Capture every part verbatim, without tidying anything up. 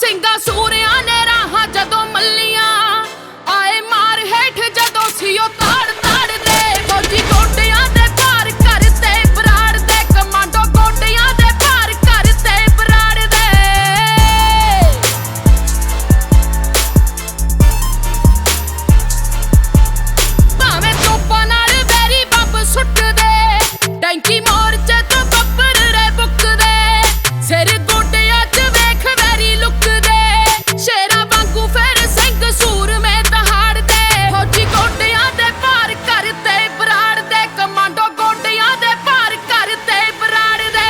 ਸਿੰਘਾਂ ਸੂਰਿਆਂ ਨੇ ਰਾਹਾਂ ਜਦੋਂ ਮੱਲੀਆਂ ਆਏ ਮਾਰ ਹੇਠ ਜਦੋਂ ਸੀ ਉਹ ਤਾੜ ਤਾੜ ਦੇ ਫੌਜੀ ਗੋਡਿਆਂ ਦੇ ਭਾਰ ਕਰਤੇ ਬਰਾੜ ਦੇ ਕਮਾਂਡੋ ਗੋਡਿਆਂ ਦੇ ਭਾਰ ਕਰਤੇ ਬਰਾੜ ਦੇ ਭਾਵੇਂ ਤੋਪਾਂ ਨਾਲ ਵੈਰੀ ਬੰਬ ਸੁੱਟਦੇ ਟੈਂਕੀ ਮੋਰਚੇ ਤੋਂ ਬੱਬਰ ਰੇ ਬੁੱਕਦੇ ਸਿਰ ਗੋਡਿਆਂ 'ਚ ਵੇਖ ਵੈਰੀ ਲੁੱਕਦੇ ਸ਼ੇਰਾਂ ਵਾਂਗੂ ਫਿਰ ਸਿੰਘ ਸੂਰਮੇ ਦਹਾੜਦੇ ਫੌਜੀ ਗੋਡਿਆਂ ਦੇ ਭਾਰ ਕਰਤੇ ਬਰਾੜ ਦੇ ਕਮਾਂਡੋ ਗੋਡਿਆਂ ਦੇ ਭਾਰ ਕਰਤੇ ਬਰਾੜ ਦੇ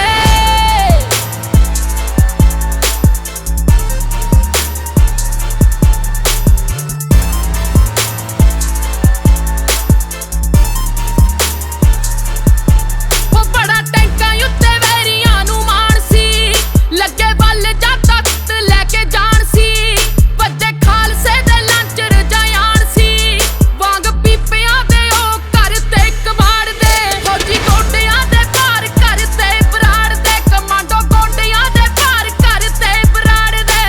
ਉਹ ਬੜਾ ਟੈਂਕਾਂ ਉੱਤੇ ਵੈਰੀਆਂ ਨੂੰ ਮਾਣ ਸੀ ਲੱਗੇ ਵੱਲ ਜਾਂ ਤਖਤ ਲੈ ਕੇ ਜਾਣ ਸੀ ਵੱਜੇ ਖਾਲਸੇ ਦੇ ਲਾਂਚਰ ਜਾਣ ਸੀ ਵਾਂਗ ਪੀਪਿਆਂ ਦੇ ਉਹ ਕਰਤੇ ਕਬਾੜ ਦੇ ਫੌਜੀ ਗੋਡਿਆਂ ਦੇ ਭਾਰ ਕਰਤੇ ਬਰਾੜ ਦੇ ਕਮਾਂਡੋ ਗੋਡਿਆਂ ਦੇ ਭਾਰ ਕਰਤੇ ਬਰਾੜ ਦੇ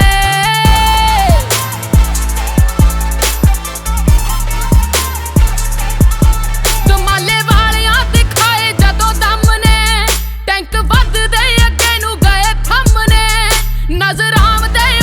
ਕਮਾਲੇ ਵਾਲਿਆਂ ਦਿਖਾਏ ਜਦੋਂ ਦਮ ਨੇ ਟੈਂਕ ਵੱਧਦੇ ਅੱਗੇ ਨੂੰ ਗਏ ਥੰਮ ਨੇ ਨਜ਼ਰ ਆਉਂਦੇ